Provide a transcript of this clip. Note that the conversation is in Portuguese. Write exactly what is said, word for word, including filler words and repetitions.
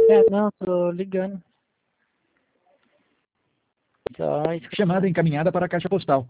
É, não, tô ligando. Só escutar. Chamada encaminhada para a caixa postal.